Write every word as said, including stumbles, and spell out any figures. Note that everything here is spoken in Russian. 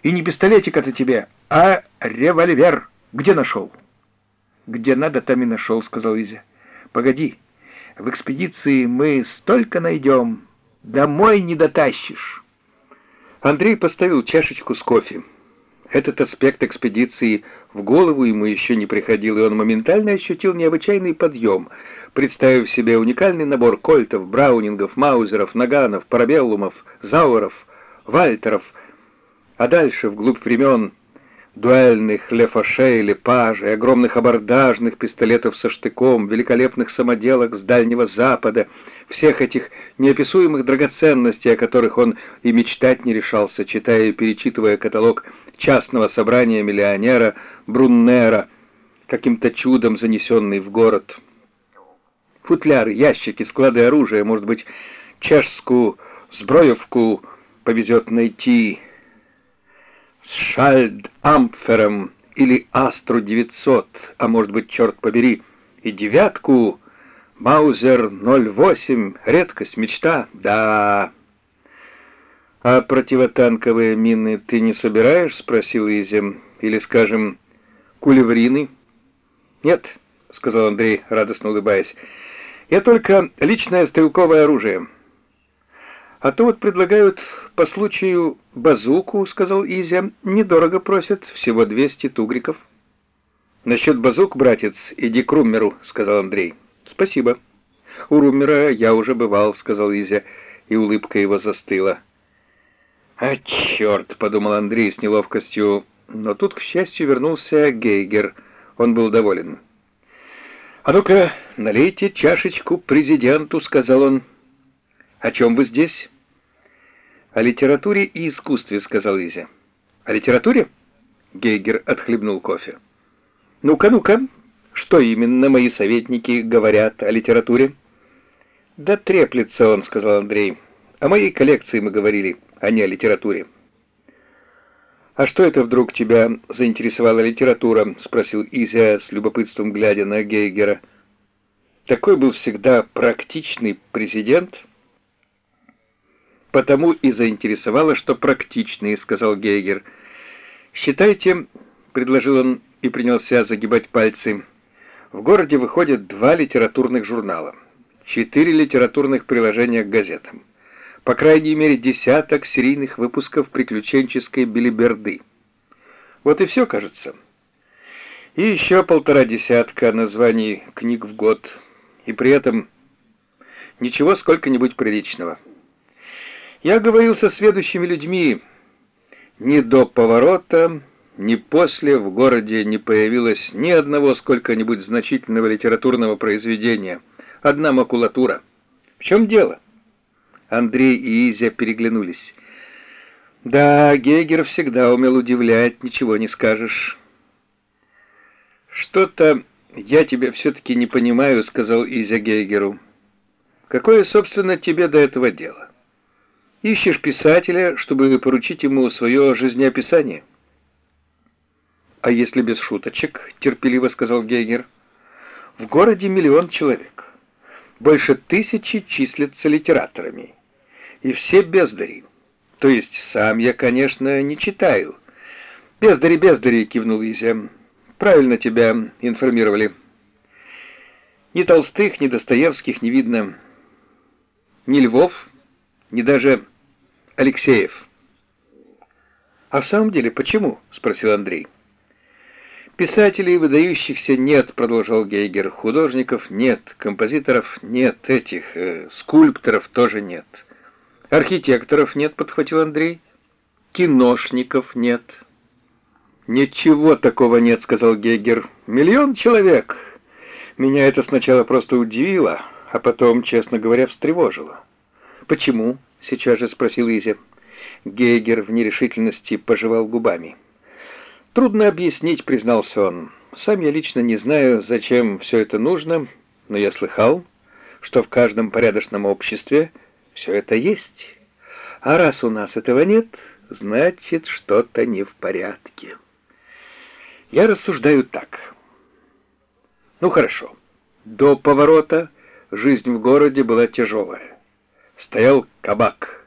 И не пистолетик это тебе, а револьвер. Где нашел? Где надо, там и нашел, сказал Изя. Погоди, в экспедиции мы столько найдем, домой не дотащишь. Андрей поставил чашечку с кофе. Этот аспект экспедиции в голову ему еще не приходил, и он моментально ощутил необычайный подъем, представив себе уникальный набор кольтов, браунингов, маузеров, наганов, парабеллумов, зауэров, вальтеров, а дальше, вглубь времен, дуэльных лефашей, лепажей, огромных абордажных пистолетов со штыком, великолепных самоделок с Дальнего Запада, всех этих неописуемых драгоценностей, о которых он и мечтать не решался, читая и перечитывая каталог частного собрания миллионера Бруннера, каким-то чудом занесенный в город. Футляры, ящики, склады оружия, может быть, чешскую сброевку повезет найти с Шальдампфером или Астру девятьсот, а может быть, черт побери, и девятку, Маузер ноль восемь, редкость, мечта, да. А противотанковые мины ты не собираешь, спросил Изя, или, скажем, кулеврины? Нет, сказал Андрей, радостно улыбаясь, я только личное стрелковое оружие. А то вот предлагают по случаю базуку, сказал Изя, недорого просят, всего двести тугриков. Насчет базук, братец, иди к Руммеру, сказал Андрей. Спасибо. У Руммера я уже бывал, сказал Изя, и улыбка его застыла. А черт, подумал Андрей с неловкостью, но тут, к счастью, вернулся Гейгер. Он был доволен. А ну-ка, налейте чашечку президенту, сказал он. О чем вы здесь? О литературе и искусстве, сказал Изя. О литературе? Гейгер отхлебнул кофе. Ну-ка, ну-ка, что именно мои советники говорят о литературе? Да треплется он, сказал Андрей. О моей коллекции мы говорили, а не о литературе. А что это вдруг тебя заинтересовала литература? Спросил Изя с любопытством, глядя на Гейгера. Такой был всегда практичный президент. Потому и заинтересовало, что практичный, сказал Гейгер. Считайте, предложил он и принялся загибать пальцы. В городе выходят два литературных журнала, четыре литературных приложения к газетам, по крайней мере десяток серийных выпусков приключенческой белиберды. Вот и все, кажется. И еще полтора десятка названий книг в год, и при этом ничего сколько-нибудь приличного. Я говорил со сведущими людьми. Ни до поворота, ни после в городе не появилось ни одного сколько-нибудь значительного литературного произведения. Одна макулатура. В чем дело? Андрей и Изя переглянулись. Да, Гейгер всегда умел удивлять, ничего не скажешь. Что-то я тебя все-таки не понимаю, сказал Изя Гейгеру. Какое, собственно, тебе до этого дело? Ищешь писателя, чтобы поручить ему свое жизнеописание? А если без шуточек, терпеливо сказал Гейгер. В городе миллион человек. Больше тысячи числятся литераторами. И все бездари. То есть сам я, конечно, не читаю. Бездари, бездари, кивнул Изя. Правильно тебя информировали. Ни Толстых, ни Достоевских не видно. Ни Львов, ни даже Алексеев. А в самом деле почему? Спросил Андрей. Писателей выдающихся нет, продолжал Гейгер. Художников нет, композиторов нет, этих э, скульпторов тоже нет. Архитекторов нет, подхватил Андрей. Киношников нет. Ничего такого нет, сказал Гейгер. Миллион человек. Меня это сначала просто удивило, а потом, честно говоря, встревожило. Почему? Сейчас же спросил Изя. Гейгер в нерешительности пожевал губами. Трудно объяснить, признался он. Сам я лично не знаю, зачем все это нужно, но я слыхал, что в каждом порядочном обществе все это есть. А раз у нас этого нет, значит, что-то не в порядке. Я рассуждаю так. Ну хорошо. До поворота жизнь в городе была тяжелая. Стоял кабак.